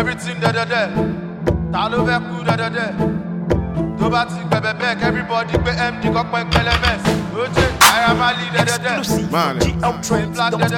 Everything da. Ta ló fẹ́ kú da. Tó bá ti gbẹ̀bẹ̀ back, everybody gbé MD kọ́pẹ́ pẹlẹmẹ́s. Oje, Ayamali da. Black da.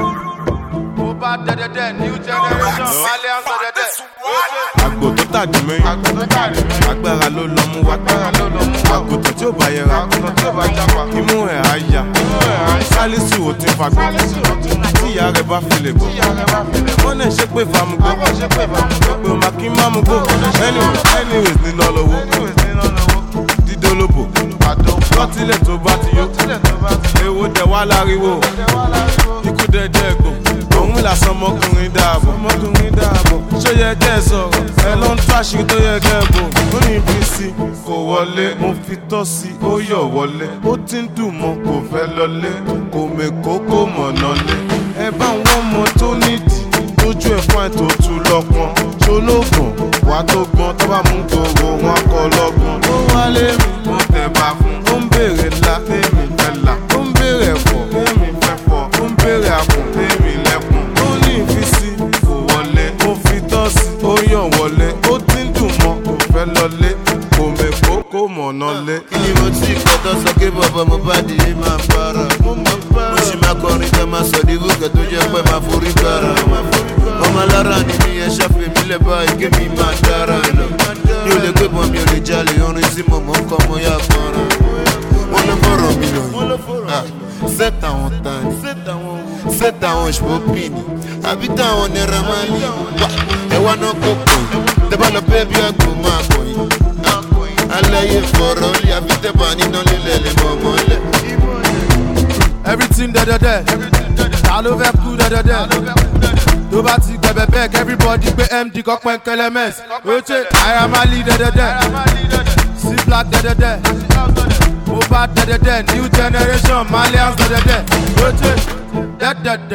Mo bá da. New generation, Malians da. Àgbò tó tàdí mẹ́yìn. Agbára ló lọ mú wá. Àgùntàn tí ó bá yẹra. Imú ẹ̀ á yá. Sálísù ò ti fagbọ́. Tí ìyá rẹ̀ bá fi lè bọ̀. Wọ́n náà ṣe pé fàmùgbọ́. Gbogbo màkì má mú gbó. Anyways ní lọ lọ́wọ́. Dídólóbò. Lọ́tílẹ̀ tó bá ti yó. Èwo dẹ̀ wá láriwo. Ikú dẹ̀dẹ̀ gbò. Òun làsán ọmọkùnrin dáàbò. Ṣó yẹ kẹ́ ẹ sọ̀rọ̀? Ẹ ló ń táṣì tó yẹ kẹ́ ẹ bò. Ó ní bí sí kò wọlé. Mo fi tọ́ sí ó yọ̀ wọlé. Ó ti ń dùn mọ́ kò fẹ́ lọlé. Kò mèkó kò mọ̀nà lé. Ẹ bá wọn mọ tó nídìí. Lójú ẹ̀ fún àìtó tu lọ́pọ̀n. Ṣológùn wà tó gbọ́n tó bá mú gbòòrò wọn kọ lọ́gbọ̀n. Ó wálé mi mo tẹ̀ bá fún. Ó ń béèrè ńlá tèmi fẹ́ là. Ó ń béèrè ẹ̀fọ́ tèmi fẹ́ fọ́. Ó ń béèrè àpò tèmi lẹ́kùn. Ó ní ìfisí kò wọlé. Mo fi tọ́ sí ó yàn wọlé. Ó ti ń dùn mọ́ kò fẹ́ lọlé. Kò mèkó kò mọ̀nà lé. Kí ni mo ti kọ́tọ́ sọ pé bàbá mo bá di yé máa para. Mo sì máa kọrin kẹ́ máa sọ dígbò kẹ́ tó jẹ́ pé máa forí gbára. Ọmọ alára ni mi ẹ ṣàfihàn mi lẹ́ báyìí kí mi máa dára lọ. Mi ò lè gbé bọ́n mi ò lè jalè orin tí mo mọ̀ ń kọ́ mo yá gbọ́nràn. Wọ́n ló fọ̀rọ̀ mi lọ yìí. Set àwọn tani, set àwọn ṣpọ́pìnì, àbí táwọn nẹ́ra máa ní. Ẹ wá náà kó pọ̀ yìí, tẹ́bá lọ bẹ́ẹ̀ bí àgbò máa kọ̀ yìí. Aláyé fọ̀rọ̀ lé àbí tẹ́bà níná lílẹ̀ lè mọ̀ mọ́lẹ̀. Everything da. Ta ló fẹ́ kú da. Tó bá ti gbẹ̀bẹ̀ back, everybody gbé MD kọ́pẹ́ pẹlẹmẹ́s. Oje, Ayamali da. See black da. Mo bá da. New generation, Malians da. Oje, da.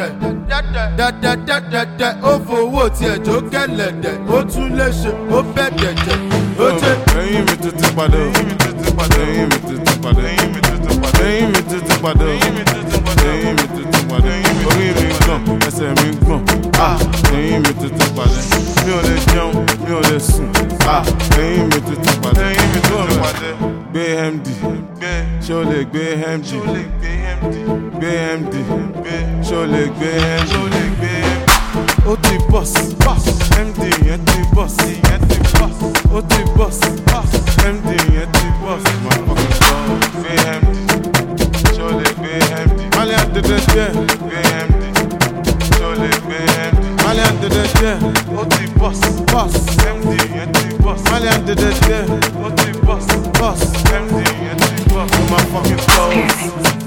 Ó fowó tiẹ̀ jó kẹ̀lẹ̀dẹ̀. Ó tún lè ṣe, ó bẹ̀ dẹ̀jẹ̀. Oje. Ẹyin mi tuntun padà. Ẹyin mi tuntun padà. Ẹyin mi tuntun padà. Ẹyin mi tuntun padà. Ẹyin mi tuntun padà. Ẹyin mi tuntun padà. Ẹyin mi tuntun padà. Orí mi gbọ̀n, ẹsẹ̀ mi gbọ̀n. Ẹyin mi tuntun padà. Mi ò lè jẹun, mi ò lè sùn. Ẹyin mi tuntun padà. Ẹyin mi tuntun padà. Gbé MD. Ṣé o lè gbé MD? Gbé MD. Ṣé o lè gbé MD? Ó ti boss. MD yẹn ti boss. Ó ti boss. MD yẹn ti boss. My fucking God. Gbé MD. Ṣé o lè gbé MD? Malian dédé jẹ́. Gbé MD. Ṣé o lè gbé MD? Malian dédé jẹ́. Ó ti boss. MD yẹn ti boss. Malian dédé jẹ́. Ó ti boss. MD yẹn ti boss. My fucking God.